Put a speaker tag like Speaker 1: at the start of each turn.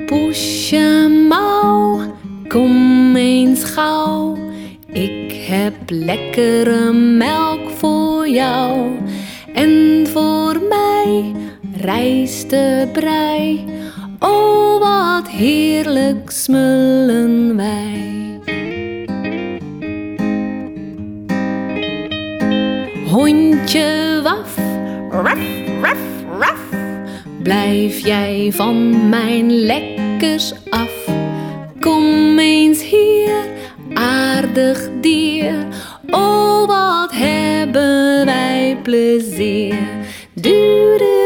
Speaker 1: Poesje mouw, kom eens gauw. Ik heb lekkere melk voor jou. En voor mij rijstebrei. Oh, wat heerlijk smullen wij. Hondje waf, raf, raf, raf. Blijf jij van mijn lekkers af. Kom eens hier, aardig dier. Oh, wat hebben wij plezier. Du, du,